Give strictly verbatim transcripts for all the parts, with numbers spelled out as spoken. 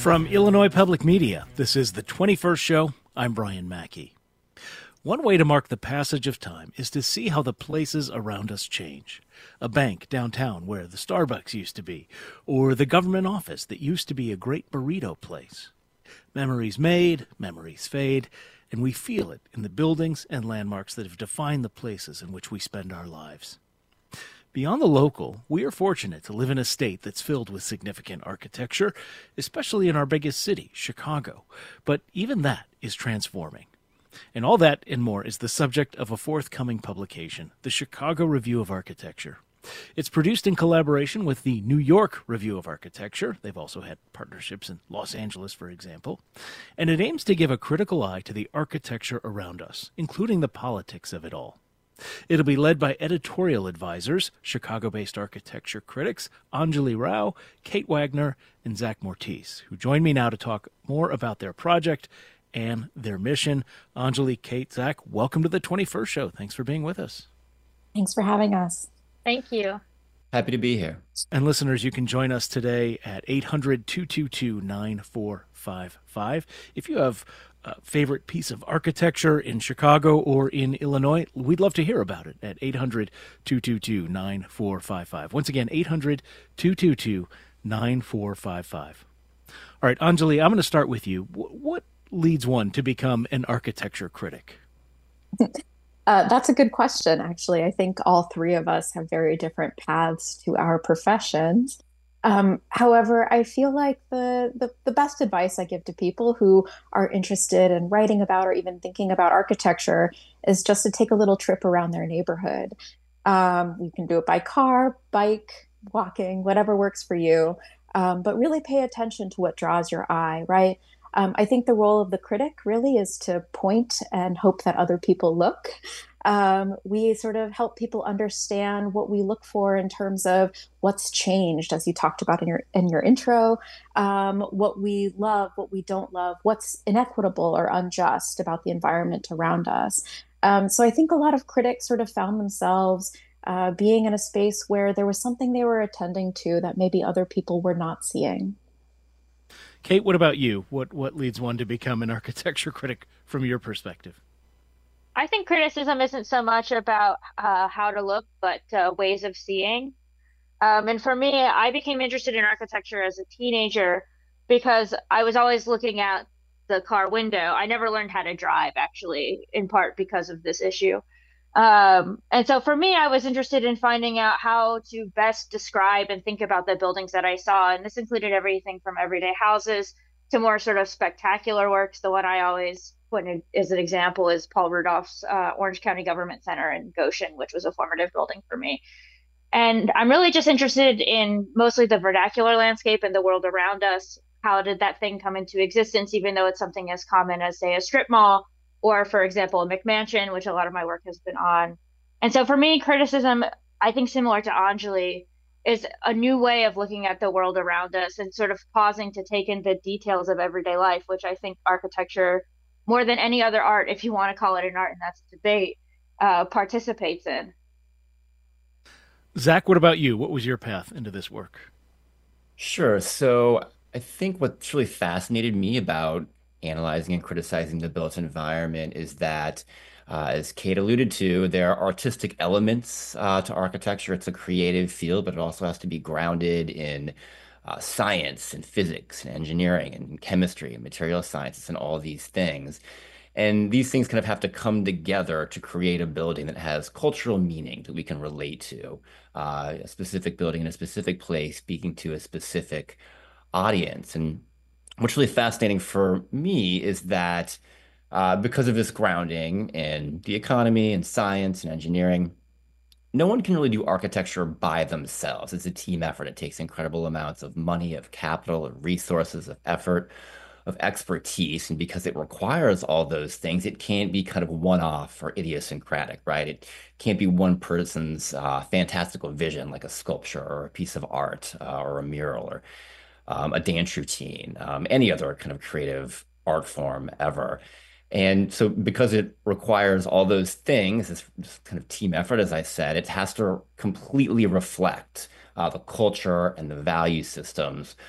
From Illinois Public Media, this is the twenty-first Show. I'm Brian Mackey. One way to mark the passage of time is to see how the places around us change. A bank downtown where the Starbucks used to be, or the government office that used to be a great burrito place. Memories made, memories fade, and we feel it in the buildings and landmarks that have defined the places in which we spend our lives. Beyond the local, we are fortunate to live in a state that's filled with significant architecture, especially in our biggest city, Chicago. But even that is transforming. And all that and more is the subject of a forthcoming publication, the Chicago Review of Architecture. It's produced in collaboration with the New York Review of Architecture. They've also had partnerships in Los Angeles, for example. And it aims to give a critical eye to the architecture around us, including the politics of it all. It'll be led by editorial advisors, Chicago-based architecture critics Anjali Rao, Kate Wagner, and Zach Mortiz, who join me now to talk more about their project and their mission. Anjali, Kate, Zach, welcome to the twenty-first Show. Thanks for being with us. Thanks for having us. Thank you. Happy to be here. And listeners, you can join us today at eight hundred, two two two, nine four five five. If you have a favorite piece of architecture in Chicago or in Illinois, we'd love to hear about it at eight hundred, two two two, nine four five five. Once again, eight hundred, two two two, nine four five five. All right, Anjali, I'm going to start with you. What leads one to become an architecture critic? Uh, that's a good question, actually. I think all three of us have very different paths to our professions. Um, however, I feel like the, the the best advice I give to people who are interested in writing about or even thinking about architecture is just to take a little trip around their neighborhood. Um, you can do it by car, bike, walking, whatever works for you. Um, but really pay attention to what draws your eye, right? Um, I think the role of the critic really is to point and hope that other people look. Um, we sort of help people understand what we look for in terms of what's changed, as you talked about in your in your intro, um, what we love, what we don't love, what's inequitable or unjust about the environment around us. Um, so I think a lot of critics sort of found themselves uh, being in a space where there was something they were attending to that maybe other people were not seeing. Kate, what about you? What what leads one to become an architecture critic from your perspective? I think criticism isn't so much about uh, how to look, but uh, ways of seeing. Um, and for me, I became interested in architecture as a teenager because I was always looking out the car window. I never learned how to drive, actually, in part because of this issue. Um, and so for me, I was interested in finding out how to best describe and think about the buildings that I saw. And this included everything from everyday houses to more sort of spectacular works. The one I always put in, as an example is Paul Rudolph's uh, Orange County Government Center in Goshen, which was a formative building for me. And I'm really just interested in mostly the vernacular landscape and the world around us. How did that thing come into existence, even though it's something as common as, say, a strip mall? Or, for example, a McMansion, which a lot of my work has been on. And so for me, criticism, I think similar to Anjali, is a new way of looking at the world around us and sort of pausing to take in the details of everyday life, which I think architecture, more than any other art, if you want to call it an art, and that's a debate, uh, participates in. Zach, what about you? What was your path into this work? Sure. So I think what's really fascinated me about analyzing and criticizing the built environment is that, uh, as Kate alluded to, there are artistic elements uh, to architecture. It's a creative field, but it also has to be grounded in uh, science and physics and engineering and chemistry and material sciences and all these things. And these things kind of have to come together to create a building that has cultural meaning that we can relate to, uh, a specific building in a specific place, speaking to a specific audience. And what's really fascinating for me is that uh, because of this grounding in the economy and science and engineering, no one can really do architecture by themselves. It's a team effort. It takes incredible amounts of money, of capital, of resources, of effort, of expertise. And because it requires all those things, it can't be kind of one-off or idiosyncratic, right? It can't be one person's uh, fantastical vision, like a sculpture or a piece of art uh, or a mural or um, a dance routine, um, any other kind of creative art form ever. And so because it requires all those things, this, this kind of team effort, as I said, it has to completely reflect uh, the culture and the value systems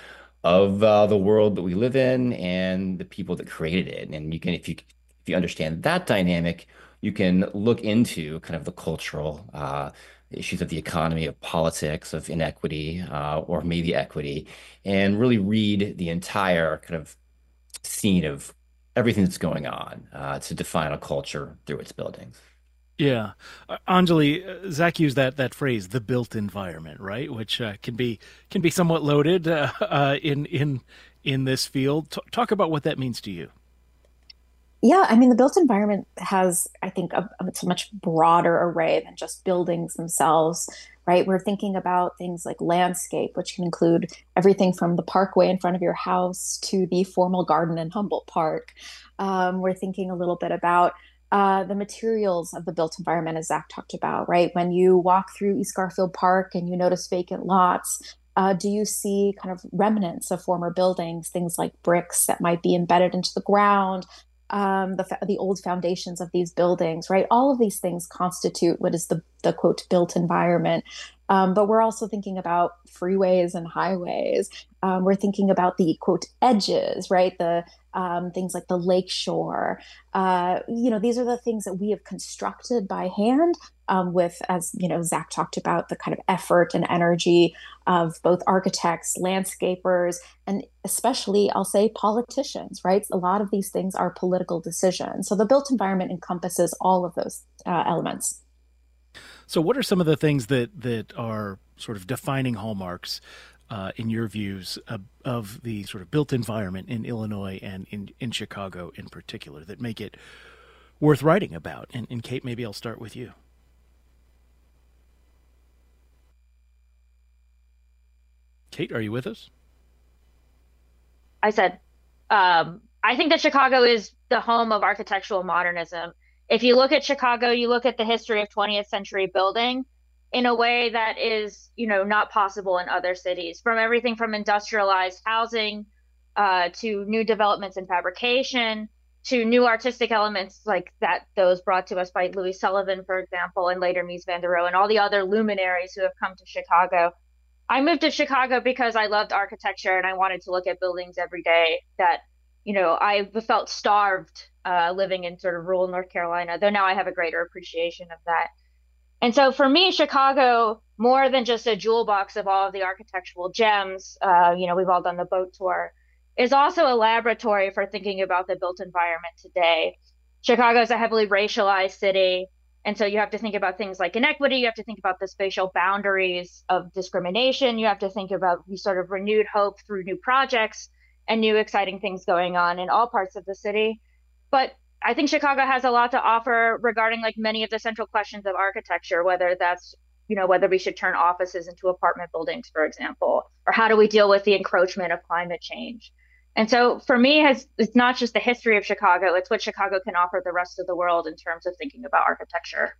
of uh, the world that we live in and the people that created it. And you can, if you if you understand that dynamic, you can look into kind of the cultural uh, issues of the economy, of politics, of inequity, uh, or maybe equity, and really read the entire kind of scene of everything that's going on uh, to define a culture through its buildings. Yeah, uh, Anjali, uh, Zach used that that phrase, "the built environment," right? Which uh, can be can be somewhat loaded uh, uh, in in in this field. T- talk about what that means to you. Yeah, I mean, the built environment has, I think, a, it's a much broader array than just buildings themselves, right? We're thinking about things like landscape, which can include everything from the parkway in front of your house to the formal garden in Humboldt Park. Um, we're thinking a little bit about uh, the materials of the built environment, as Zach talked about, right? When you walk through East Garfield Park and you notice vacant lots, uh, do you see kind of remnants of former buildings, things like bricks that might be embedded into the ground, um, the the old foundations of these buildings, right? All of these things constitute what is the the quote built environment. Um, but we're also thinking about freeways and highways. Um, we're thinking about the quote edges, right? The um, things like the lake shore. Uh, you know, these are the things that we have constructed by hand um, with, as you know, Zach talked about, the kind of effort and energy of both architects, landscapers, and especially, I'll say, politicians, right? A lot of these things are political decisions. So the built environment encompasses all of those uh, elements. So, what are some of the things that that are sort of defining hallmarks uh, in your views of, of the sort of built environment in Illinois and in in Chicago in particular that make it worth writing about? And, and Kate, maybe I'll start with you. Kate, are you with us? I said, um, I think that Chicago is the home of architectural modernism. If you look at Chicago, you look at the history of twentieth century building in a way that is, you know, not possible in other cities, from everything from industrialized housing uh, to new developments in fabrication to new artistic elements like that, those brought to us by Louis Sullivan, for example, and later Mies van der Rohe and all the other luminaries who have come to Chicago. I moved to Chicago because I loved architecture and I wanted to look at buildings every day that, you know, I felt starved uh, living in sort of rural North Carolina, though now I have a greater appreciation of that. And so for me, Chicago, more than just a jewel box of all of the architectural gems, uh, you know, we've all done the boat tour, is also a laboratory for thinking about the built environment today. Chicago is a heavily racialized city. And so you have to think about things like inequity. You have to think about the spatial boundaries of discrimination. You have to think about the sort of renewed hope through new projects and new exciting things going on in all parts of the city. But I think Chicago has a lot to offer regarding like many of the central questions of architecture, whether that's, you know, whether we should turn offices into apartment buildings, for example, or how do we deal with the encroachment of climate change. And so for me, has it's not just the history of Chicago, it's what Chicago can offer the rest of the world in terms of thinking about architecture.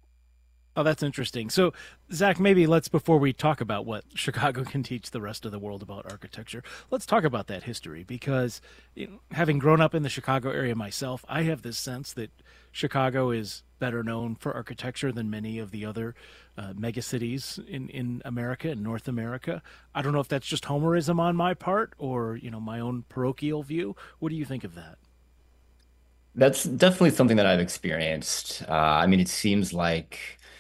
Oh, that's interesting. So, Zach, maybe let's, before we talk about what Chicago can teach the rest of the world about architecture, let's talk about that history because, you know, having grown up in the Chicago area myself, I have this sense that Chicago is better known for architecture than many of the other uh, megacities in, in America and North America. I don't know if that's just homerism on my part or, you know, my own parochial view. What do you think of that? That's definitely something that I've experienced. Uh, I mean, it seems like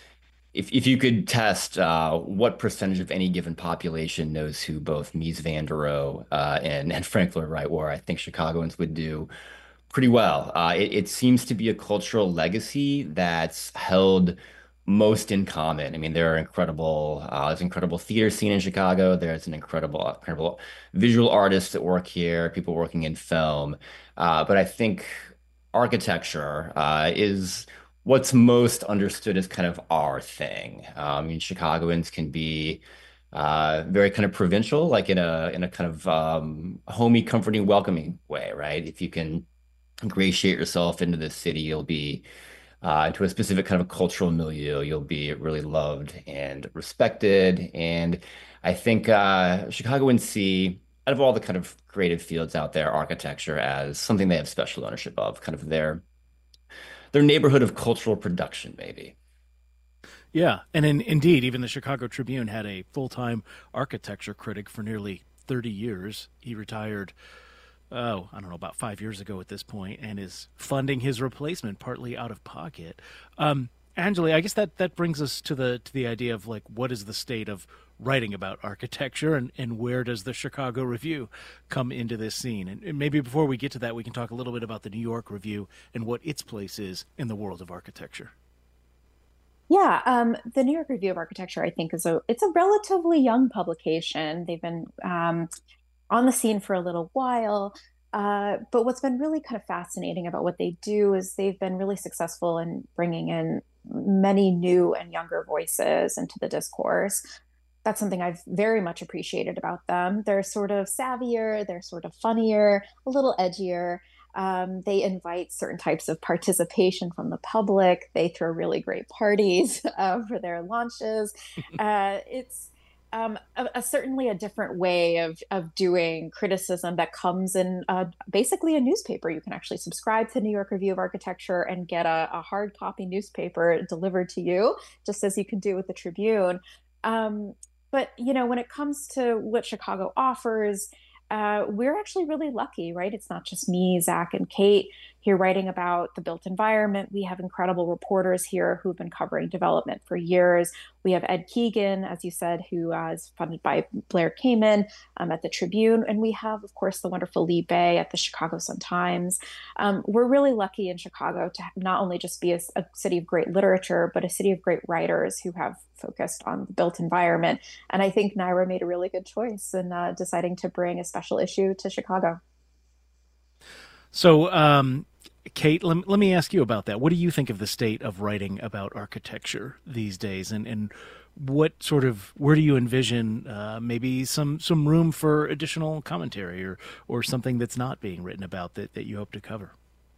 if if you could test uh, what percentage of any given population knows who both Mies van der Rohe uh, and and Frank Lloyd Wright were, I think Chicagoans would do pretty well. Uh, it, it seems to be a cultural legacy that's held most in common. I mean, there are incredible, uh, there's an incredible theater scene in Chicago. There's an incredible, incredible visual artists that work here, people working in film. Uh, but I think architecture uh, is what's most understood as kind of our thing. Um, I mean, Chicagoans can be uh, very kind of provincial, like in a in a kind of um, homey, comforting, welcoming way, right? If you can ingratiate yourself into the city, you'll be uh, into a specific kind of cultural milieu. You'll be really loved and respected. And I think uh, Chicagoans see, out of all the kind of creative fields out there, architecture as something they have special ownership of, kind of their their neighborhood of cultural production, maybe. Yeah, and in, indeed, even the Chicago Tribune had a full-time architecture critic for nearly thirty years. He retired, oh, I don't know, about five years ago at this point, and is funding his replacement partly out of pocket. Um, Anjali, I guess that, that brings us to the to the idea of like, what is the state of writing about architecture, and, and where does the Chicago Review come into this scene? And, and maybe before we get to that, we can talk a little bit about the New York Review and what its place is in the world of architecture. Yeah, um, the New York Review of Architecture, I think, is a it's a relatively young publication. They've been um, on the scene for a little while. Uh, but what's been really kind of fascinating about what they do is they've been really successful in bringing in many new and younger voices into the discourse. That's something I've very much appreciated about them. They're sort of savvier, they're sort of funnier, a little edgier. Um, they invite certain types of participation from the public. They throw really great parties uh, for their launches. Uh, it's um, a, a, certainly a different way of of doing criticism that comes in uh, basically a newspaper. You can actually subscribe to New York Review of Architecture and get a, a hard copy newspaper delivered to you, just as you can do with the Tribune. Um, but you know, when it comes to what Chicago offers, uh, we're actually really lucky, right? It's not just me, Zach, and Kate here writing about the built environment. We have incredible reporters here who've been covering development for years. We have Ed Keegan, as you said, who uh, is funded by Blair Kamin um, at the Tribune. And we have, of course, the wonderful Lee Bay at the Chicago Sun-Times. Um, we're really lucky in Chicago to not only just be a, a city of great literature, but a city of great writers who have focused on the built environment. And I think Naira made a really good choice in uh, deciding to bring a special issue to Chicago. So, um, Kate, let, let me ask you about that. What do you think of the state of writing about architecture these days, and, and what sort of, where do you envision uh, maybe some, some room for additional commentary, or, or something that's not being written about that, that you hope to cover?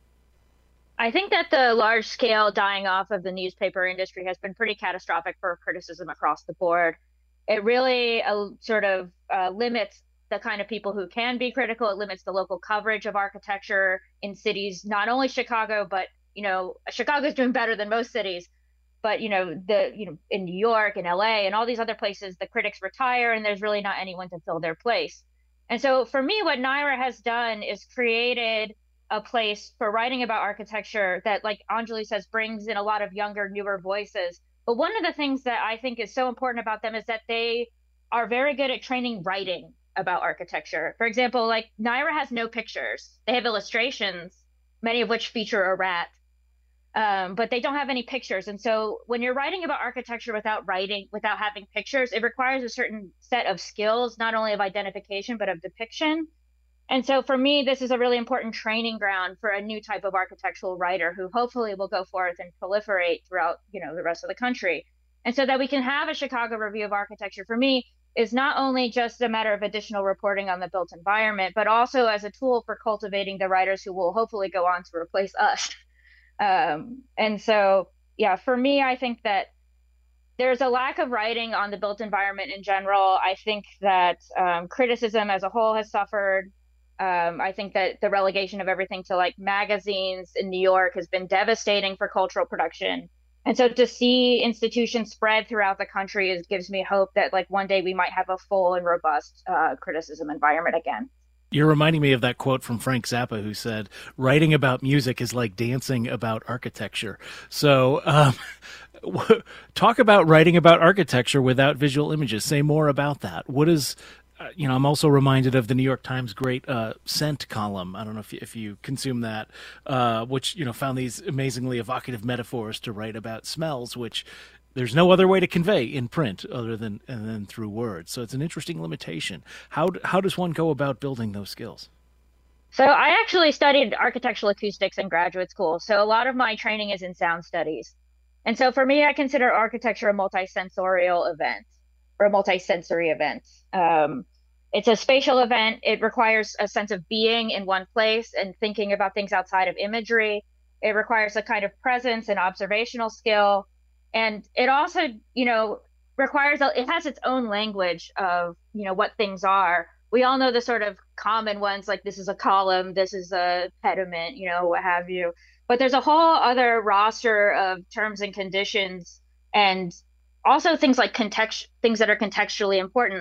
I think that the large scale dying off of the newspaper industry has been pretty catastrophic for criticism across the board. It really uh, sort of uh, limits the kind of people who can be critical. It limits the local coverage of architecture in cities, not only Chicago, but, you know, Chicago's doing better than most cities, but, you know, the, you know, in New York and L A and all these other places, the critics retire and there's really not anyone to fill their place. And so for me, what Naira has done is created a place for writing about architecture that, like Anjali says, brings in a lot of younger, newer voices. But one of the things that I think is so important about them is that they are very good at training writing about architecture. For example, like Naira has no pictures. They have illustrations, many of which feature a rat, um, but they don't have any pictures. And so when you're writing about architecture without writing, without having pictures, it requires a certain set of skills, not only of identification, but of depiction. And so for me, this is a really important training ground for a new type of architectural writer who hopefully will go forth and proliferate throughout, you know, the rest of the country. And so that we can have a Chicago Review of Architecture, for me, is not only just a matter of additional reporting on the built environment, but also as a tool for cultivating the writers who will hopefully go on to replace us. Um, and so, yeah, for me, I think that there's a lack of writing on the built environment in general. I think that um, criticism as a whole has suffered. Um, I think that the relegation of everything to like magazines in New York has been devastating for cultural production. And so to see institutions spread throughout the country is, gives me hope that like one day we might have a full and robust uh, criticism environment again. You're reminding me of that quote from Frank Zappa, who said, writing about music is like dancing about architecture. So um, talk about writing about architecture without visual images. Say more about that. What is... You know, I'm also reminded of the New York Times' great uh, scent column. I don't know if you, if you consume that, uh, which, you know, found these amazingly evocative metaphors to write about smells, which there's no other way to convey in print other than and then through words. So it's an interesting limitation. How how does one go about building those skills? So I actually studied architectural acoustics in graduate school. So a lot of my training is in sound studies. And so for me, I consider architecture a multisensorial event or a multisensory event. Um, It's a spatial event. It requires a sense of being in one place and thinking about things outside of imagery. It requires a kind of presence and observational skill. And it also, you know, requires, a, it has its own language of, you know, what things are. We all know the sort of common ones, like this is a column, this is a pediment, you know, what have you. But there's a whole other roster of terms and conditions, and also things like context, things that are contextually important.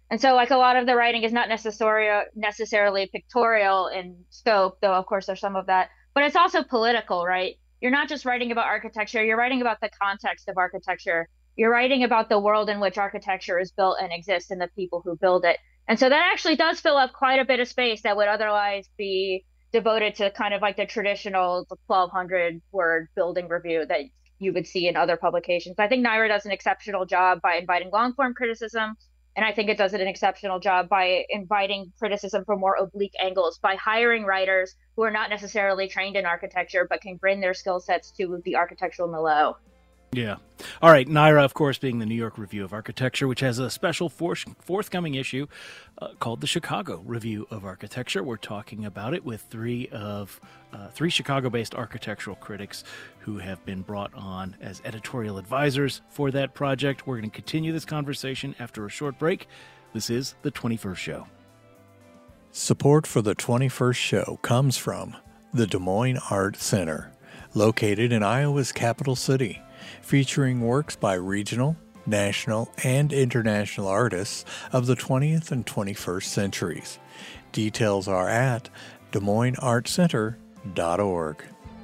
And so like a lot of the writing is not necessarily necessarily pictorial in scope, though of course there's some of that, but it's also political, right? You're not just writing about architecture, you're writing about the context of architecture. You're writing about the world in which architecture is built and exists and the people who build it. And so that actually does fill up quite a bit of space that would otherwise be devoted to kind of like the traditional twelve hundred word building review that you would see in other publications. I think Naira does an exceptional job by inviting long form criticism. And I think it does an exceptional job by inviting criticism from more oblique angles, by hiring writers who are not necessarily trained in architecture, but can bring their skill sets to the architectural milieu. Yeah. All right. Naira, of course, being the New York Review of Architecture, which has a special for- forthcoming issue uh, called the Chicago Review of Architecture. We're talking about it with three of uh, three Chicago-based architectural critics who have been brought on as editorial advisors for that project. We're going to continue this conversation after a short break. This is The twenty-first Show. Support for The twenty-first Show comes from the Des Moines Art Center, located in Iowa's capital city, featuring works by regional, national, and international artists of the twentieth and twenty-first centuries. Details are at des moines art center dot org.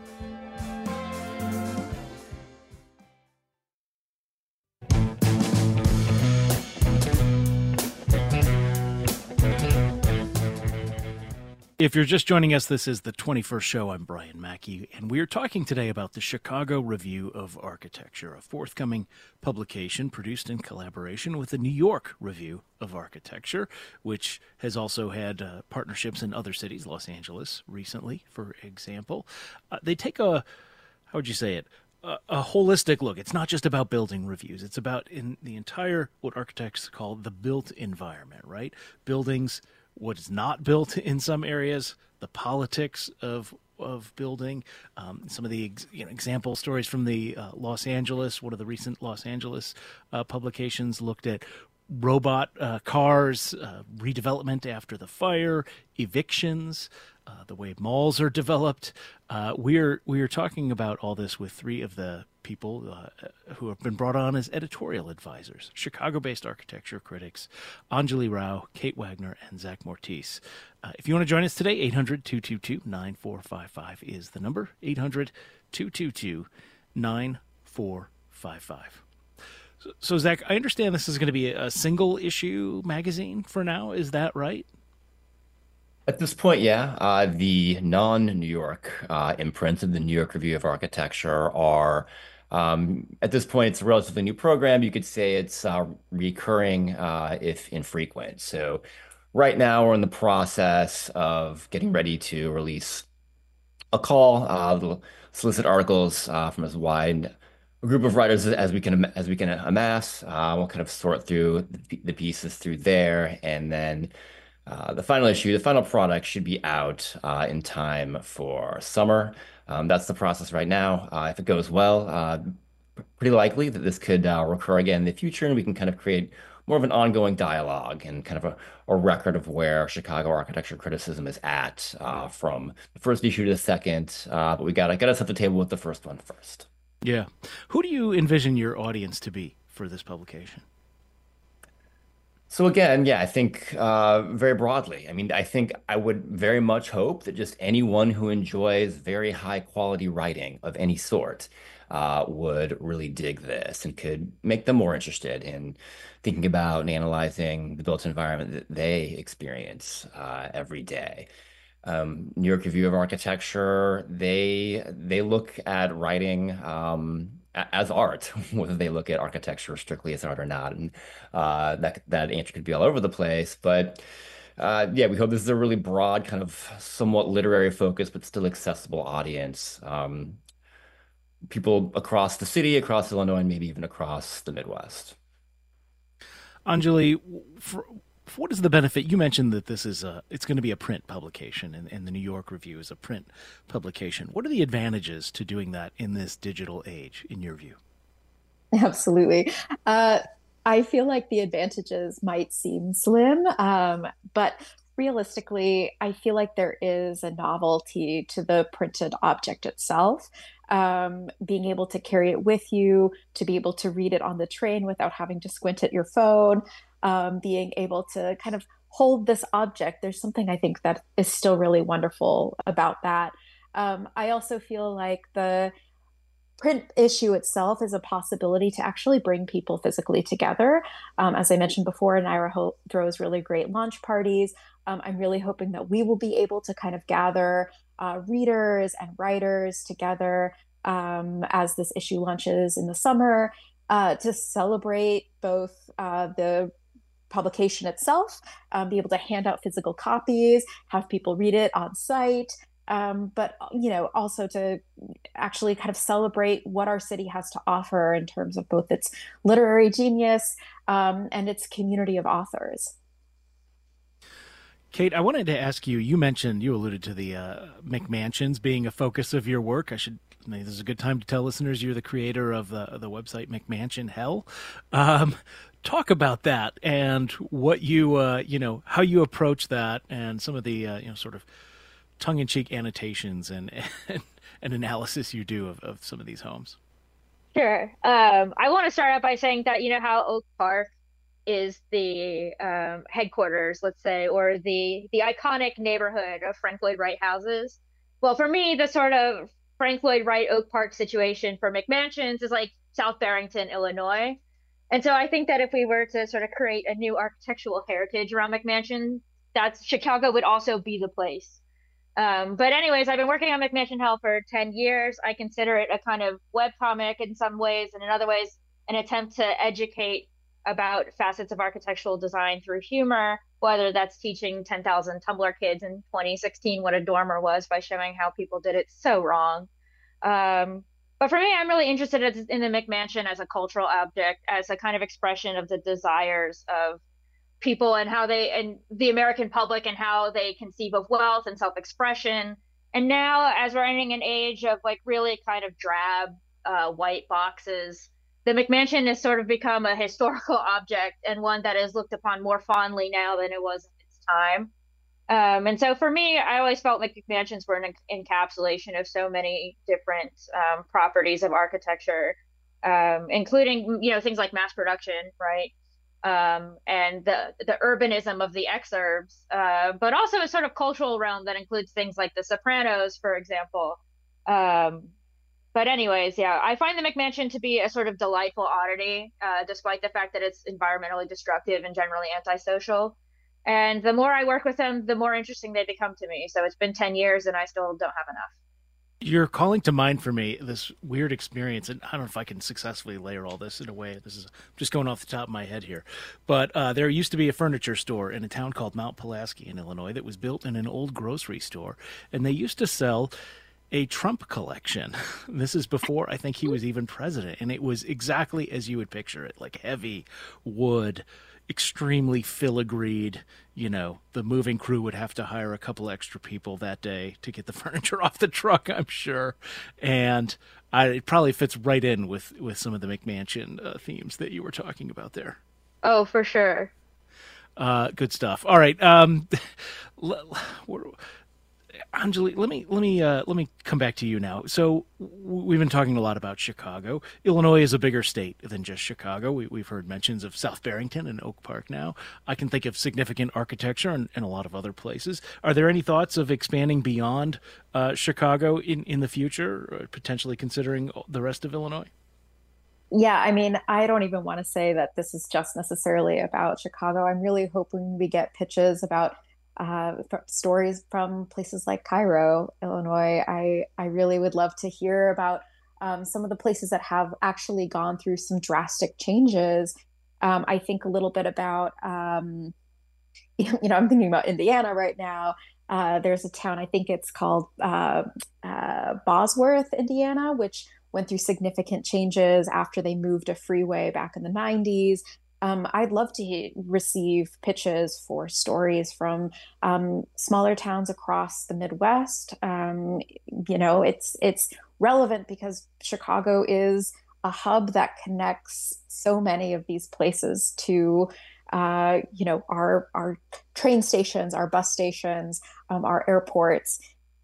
If you're just joining us, this is The twenty-first Show. I'm Brian Mackey, and we're talking today about the Chicago Review of Architecture, a forthcoming publication produced in collaboration with the New York Review of Architecture, which has also had uh, partnerships in other cities, Los Angeles recently, for example. Uh, they take a, how would you say it, a, a holistic look. It's not just about building reviews. It's about in the entire, what architects call the built environment, right? Buildings, what is not built in some areas, the politics of of building, um, some of the ex, you know, example stories from the uh, Los Angeles, one of the recent Los Angeles uh, publications looked at robot uh, cars, uh, redevelopment after the fire, evictions, uh, the way malls are developed. Uh, we're we're talking about all this with three of the people uh, who have been brought on as editorial advisors, Chicago-based architecture critics, Anjali Rao, Kate Wagner, and Zach Mortiz. Uh, if you want to join us today, eight hundred, two two two, nine four five five is the number, eight hundred, two two two, nine four five five. So, so, Zach, I understand this is going to be a single-issue magazine for now. Is that right? At this point, yeah. Uh, the non-New York uh, imprints of the New York Review of Architecture are, um, at this point, it's a relatively new program. You could say it's uh, recurring, uh, if infrequent. So right now, we're in the process of getting ready to release a call, uh, little solicit articles uh, from as wide a group of writers as we can as we can amass. Uh, we'll kind of sort through the, the pieces through there, and then uh, the final issue, the final product, should be out uh, in time for summer. Um, that's the process right now. Uh, if it goes well, uh, pretty likely that this could uh, recur again in the future, and we can kind of create more of an ongoing dialogue and kind of a, a record of where Chicago architecture criticism is at uh, from the first issue to the second. Uh, but we got to get us at the table with the first one first. Yeah. Who do you envision your audience to be for this publication? So again, yeah, I think uh, very broadly. I mean, I think I would very much hope that just anyone who enjoys very high quality writing of any sort uh, would really dig this and could make them more interested in thinking about and analyzing the built environment that they experience uh, every day. Um, New York Review of Architecture, they they look at writing um, as art, whether they look at architecture strictly as art or not, and uh, that that answer could be all over the place. But uh, yeah, we hope this is a really broad, kind of somewhat literary focus, but still accessible audience. Um, people across the city, across Illinois, and maybe even across the Midwest. Anjali, for, what is the benefit? You mentioned that this is a, it's going to be a print publication, and, and the New York Review is a print publication. What are the advantages to doing that in this digital age, in your view? Absolutely. Uh, I feel like the advantages might seem slim, um, but realistically, I feel like there is a novelty to the printed object itself. um, being able to carry it with you, to be able to read it on the train without having to squint at your phone, um, being able to kind of hold this object. There's something I think that is still really wonderful about that. Um, I also feel like the print issue itself is a possibility to actually bring people physically together. Um, as I mentioned before, Naira throws really great launch parties. Um, I'm really hoping that we will be able to kind of gather uh, readers and writers together um, as this issue launches in the summer uh, to celebrate both uh, the publication itself, um, be able to hand out physical copies, have people read it on site, um, but you know, also to actually kind of celebrate what our city has to offer in terms of both its literary genius um, and its community of authors. Kate, I wanted to ask you, you mentioned, you alluded to the uh, McMansions being a focus of your work. I should, this is a good time to tell listeners you're the creator of the, the website McMansion Hell. Um, talk about that and what you, uh, you know, how you approach that and some of the, uh, you know, sort of tongue-in-cheek annotations and, and, and analysis you do of, of some of these homes. Sure. Um, I want to start out by saying that, you know, how Oak Park is the um, headquarters, let's say, or the the iconic neighborhood of Frank Lloyd Wright houses. Well, for me, the sort of Frank Lloyd Wright Oak Park situation for McMansions is like South Barrington, Illinois. And so I think that if we were to sort of create a new architectural heritage around McMansion, that's Chicago would also be the place. Um, but anyways, I've been working on McMansion Hell for ten years. I consider it a kind of webcomic in some ways, and in other ways, an attempt to educate about facets of architectural design through humor, whether that's teaching ten thousand Tumblr kids in twenty sixteen what a dormer was by showing how people did it so wrong. Um, but for me, I'm really interested in the McMansion as a cultural object, as a kind of expression of the desires of people and how they, and the American public, and how they conceive of wealth and self-expression. And now, as we're entering an age of like really kind of drab uh, white boxes, the McMansion has sort of become a historical object and one that is looked upon more fondly now than it was in its time. Um, and so for me, I always felt like McMansions were an encapsulation of so many different um, properties of architecture, um, including, you know, things like mass production, right? Um, and the the urbanism of the exurbs, uh, but also a sort of cultural realm that includes things like The Sopranos, for example. Um, But anyways, yeah, I find the McMansion to be a sort of delightful oddity, uh, despite the fact that it's environmentally destructive and generally antisocial. And the more I work with them, the more interesting they become to me. So it's been ten years and I still don't have enough. You're calling to mind for me this weird experience, and I don't know if I can successfully layer all this in a way. This is just going off the top of my head here. But uh, there used to be a furniture store in a town called Mount Pulaski in Illinois that was built in an old grocery store, and they used to sell a Trump collection. This is before I think he was even president, and it was exactly as you would picture it, like heavy wood, extremely filigreed. You know, the moving crew would have to hire a couple extra people that day to get the furniture off the truck, I'm sure. And I, it probably fits right in with, with some of the McMansion uh, themes that you were talking about there. Oh, for sure. Uh, good stuff. All right. Um, Anjali, let me let me uh, let me come back to you now. So we've been talking a lot about Chicago. Illinois is a bigger state than just Chicago. We, we've heard mentions of South Barrington and Oak Park now. I can think of significant architecture in, in a lot of other places. Are there any thoughts of expanding beyond uh, Chicago in, in the future, or potentially considering the rest of Illinois? Yeah, I mean, I don't even want to say that this is just necessarily about Chicago. I'm really hoping we get pitches about uh, stories from places like Cairo, Illinois. I, I really would love to hear about um, some of the places that have actually gone through some drastic changes. Um, I think a little bit about, um, you know, I'm thinking about Indiana right now. Uh, there's a town, I think it's called uh, uh, Bosworth, Indiana, which went through significant changes after they moved a freeway back in the nineties. Um, I'd love to receive pitches for stories from um, smaller towns across the Midwest. Um, you know, it's it's relevant because Chicago is a hub that connects so many of these places to, uh, you know, our our train stations, our bus stations, um, our airports.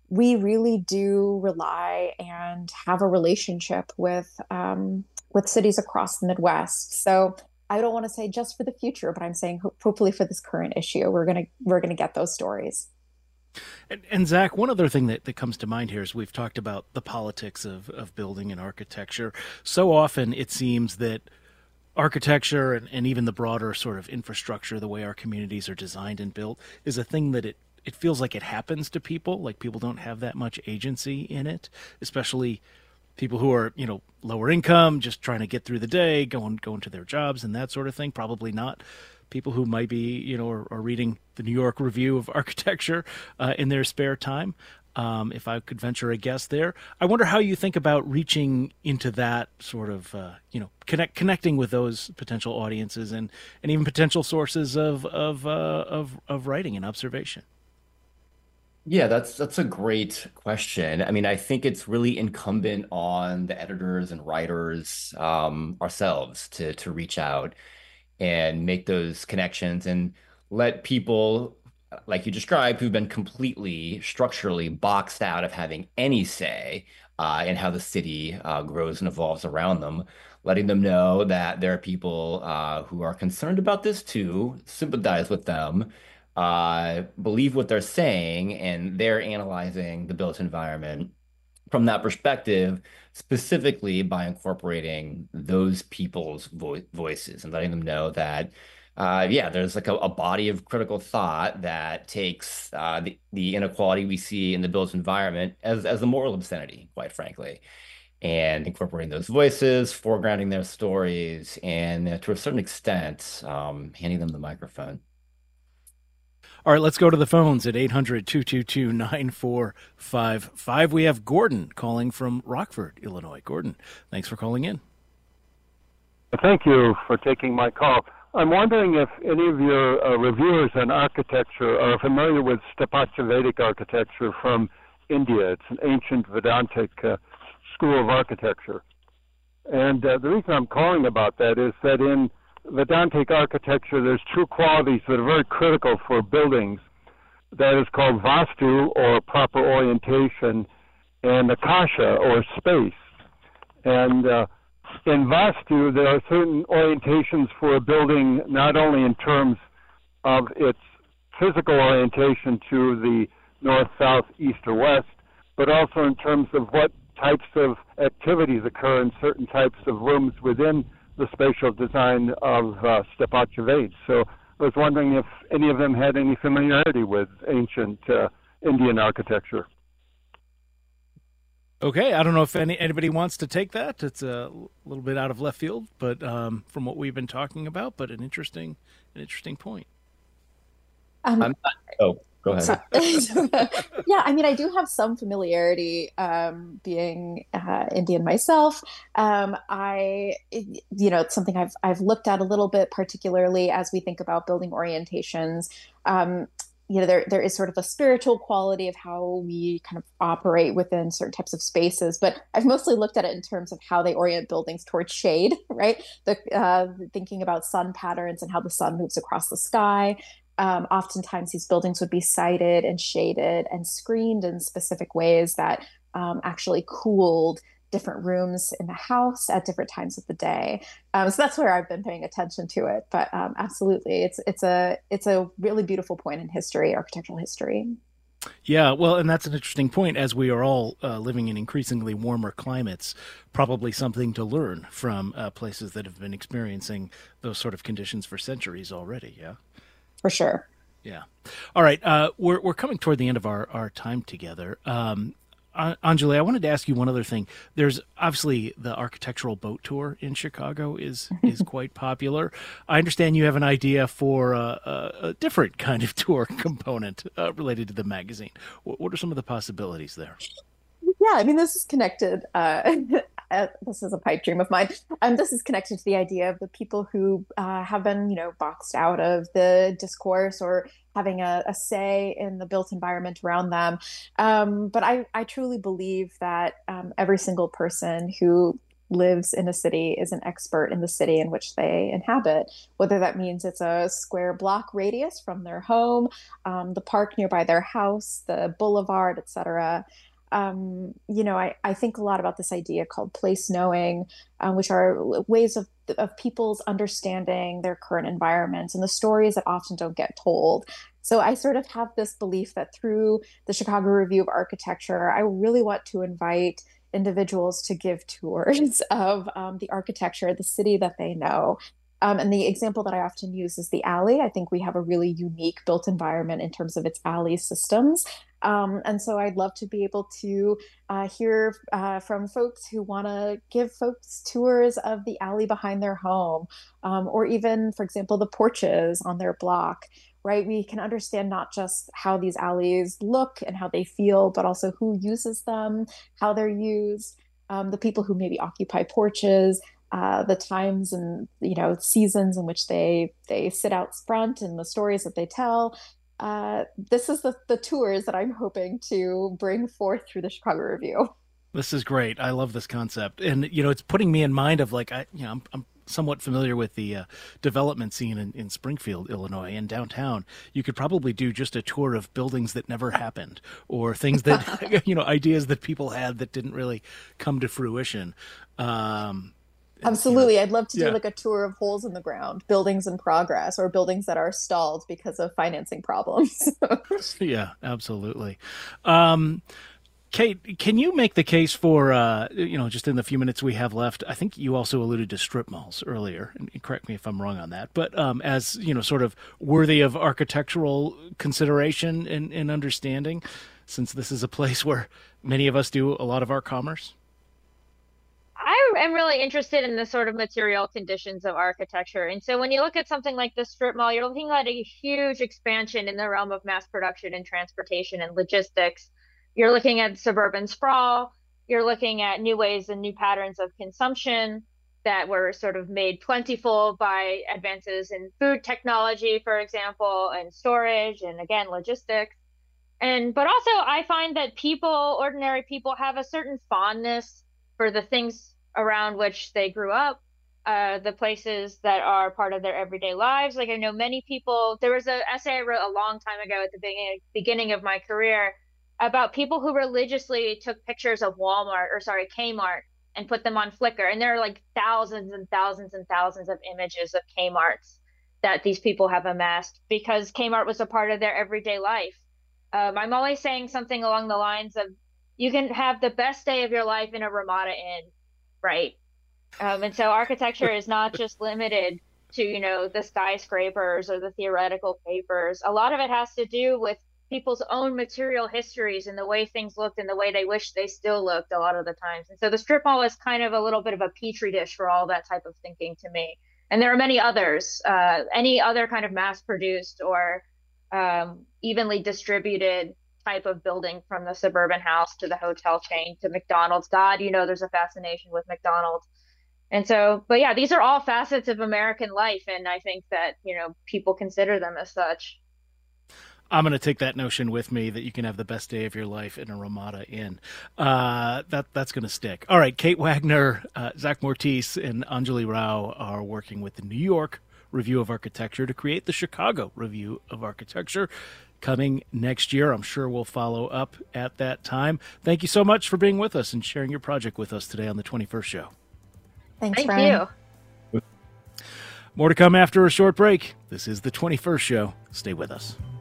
we really do rely and have a relationship with um, with cities across the Midwest. So I don't want to say just for the future, but I'm saying ho hopefully for this current issue, we're gonna we're gonna get those stories. And, and Zach, one other thing that, that comes to mind here is we've talked about the politics of, of building and architecture. So often it seems that architecture and, and even the broader sort of infrastructure, the way our communities are designed and built, is a thing that it, it feels like it happens to people, like people don't have that much agency in it, especially people who are, you know, lower income, just trying to get through the day, going going to their jobs and that sort of thing. Probably not people who might be, you know, are, are reading the New York Review of Architecture uh, in their spare time. Um, if I could venture a guess there, I wonder how you think about reaching into that sort of, uh, you know, connect connecting with those potential audiences and, and even potential sources of of, uh, of of writing and observation. Yeah, that's that's a great question. I mean, I think it's really incumbent on the editors and writers um, ourselves to to reach out and make those connections and let people like you described who've been completely structurally boxed out of having any say uh, in how the city uh, grows and evolves around them, letting them know that there are people uh, who are concerned about this too, sympathize with them, uh, believe what they're saying, and they're analyzing the built environment from that perspective, specifically by incorporating those people's vo voices and letting them know that, uh, yeah, there's like a, a body of critical thought that takes uh, the, the inequality we see in the built environment as, as a moral obscenity, quite frankly, and incorporating those voices, foregrounding their stories, and uh, to a certain extent, um, handing them the microphone. All right, let's go to the phones at eight hundred, two two two, nine four five five. We have Gordon calling from Rockford, Illinois. Gordon, thanks for calling in. Thank you for taking my call. I'm wondering if any of your uh, reviewers on architecture are familiar with Sthapatya Vedic architecture from India. It's an ancient Vedantic uh, school of architecture. And uh, the reason I'm calling about that is that in Vedantic architecture, there's two qualities that are very critical for buildings. That is called vastu, or proper orientation, and akasha, or space. And uh, in vastu, there are certain orientations for a building, not only in terms of its physical orientation to the north, south, east, or west, but also in terms of what types of activities occur in certain types of rooms within the spatial design of uh, Sthapatya Veda. So I was wondering if any of them had any familiarity with ancient uh, Indian architecture. Okay, I don't know if any, anybody wants to take that. It's a little bit out of left field, but um, from what we've been talking about, but an interesting, an interesting point. Um, I'm not, oh, go ahead. Yeah, I mean, I do have some familiarity um, being uh, Indian myself. Um, I, you know, it's something I've I've looked at a little bit, particularly as we think about building orientations. Um, you know, there there is sort of a spiritual quality of how we kind of operate within certain types of spaces, but I've mostly looked at it in terms of how they orient buildings towards shade, right? The uh, thinking about sun patterns and how the sun moves across the sky. Um, oftentimes these buildings would be sited and shaded and screened in specific ways that um, actually cooled different rooms in the house at different times of the day. Um, so that's where I've been paying attention to it. But um, absolutely, it's it's a it's a really beautiful point in history, architectural history. Yeah, well, and that's an interesting point. As we are all uh, living in increasingly warmer climates, probably something to learn from uh, places that have been experiencing those sort of conditions for centuries already. Yeah. For sure. Yeah. All right. Uh, we're we're coming toward the end of our, our time together. Um, Anjali, I wanted to ask you one other thing. There's obviously the architectural boat tour in Chicago is is quite popular. I understand you have an idea for a, a, a different kind of tour component uh, related to the magazine. What, what are some of the possibilities there? Yeah, I mean, this is connected. Uh, uh, this is a pipe dream of mine. Um, this is connected to the idea of the people who uh, have been, you know, boxed out of the discourse or having a, a say in the built environment around them. Um, but I, I truly believe that um, every single person who lives in a city is an expert in the city in which they inhabit, whether that means it's a square block radius from their home, um, the park nearby their house, the boulevard, et cetera. Um, you know, I, I think a lot about this idea called place knowing, um, which are ways of, of people's understanding their current environments and the stories that often don't get told. So I sort of have this belief that through the Chicago Review of Architecture, I really want to invite individuals to give tours of um, the architecture, the city that they know. Um, and the example that I often use is the alley. I think we have a really unique built environment in terms of its alley systems. Um, and so I'd love to be able to uh, hear uh, from folks who want to give folks tours of the alley behind their home, um, or even, for example, the porches on their block, right? We can understand not just how these alleys look and how they feel, but also who uses them, how they're used, um, the people who maybe occupy porches, uh, the times and, you know, seasons in which they they sit out front and the stories that they tell. Uh, this is the, the tours that I'm hoping to bring forth through the Chicago Review. This is great. I love this concept. And, you know, it's putting me in mind of like, I, you know, I'm, I'm somewhat familiar with the uh, development scene in, in Springfield, Illinois, and downtown. You could probably do just a tour of buildings that never happened, or things that, you know, ideas that people had that didn't really come to fruition. Um, Absolutely. You know, I'd love to do yeah. like a tour of holes in the ground, buildings in progress, or buildings that are stalled because of financing problems. Yeah, absolutely. Um, Kate, can you make the case for, uh, you know, just in the few minutes we have left, I think you also alluded to strip malls earlier, and correct me if I'm wrong on that, but um, as, you know, sort of worthy of architectural consideration and, and understanding, since this is a place where many of us do a lot of our commerce? I am really interested in the sort of material conditions of architecture. And so when you look at something like the strip mall, you're looking at a huge expansion in the realm of mass production and transportation and logistics. You're looking at suburban sprawl. You're looking at new ways and new patterns of consumption that were sort of made plentiful by advances in food technology, for example, and storage, and again, logistics. And but also I find that people, ordinary people, have a certain fondness for the things around which they grew up, uh, the places that are part of their everyday lives. Like I know many people, there was an essay I wrote a long time ago at the beginning, beginning of my career about people who religiously took pictures of Walmart, or sorry, Kmart, and put them on Flickr. And there are like thousands and thousands and thousands of images of Kmarts that these people have amassed because Kmart was a part of their everyday life. Um, I'm always saying something along the lines of, you can have the best day of your life in a Ramada Inn, right? Um, and so architecture is not just limited to, you know, the skyscrapers or the theoretical papers. A lot of it has to do with people's own material histories and the way things looked and the way they wish they still looked a lot of the times. And so the strip mall is kind of a little bit of a petri dish for all that type of thinking to me. And there are many others, uh, any other kind of mass produced or um, evenly distributed type of building, from the suburban house to the hotel chain to McDonald's. God, you know, there's a fascination with McDonald's. And so, but yeah, these are all facets of American life. And I think that, you know, people consider them as such. I'm going to take that notion with me that you can have the best day of your life in a Ramada Inn. Uh, that That's going to stick. All right, Kate Wagner, uh, Zach Mortiz, and Anjali Rao are working with the New York Review of Architecture to create the Chicago Review of Architecture. Coming next year. I'm sure we'll follow up at that time. Thank you so much for being with us and sharing your project with us today on the twenty-first Show. Thanks, Thank Brian. you. More to come after a short break. This is the twenty-first Show. Stay with us.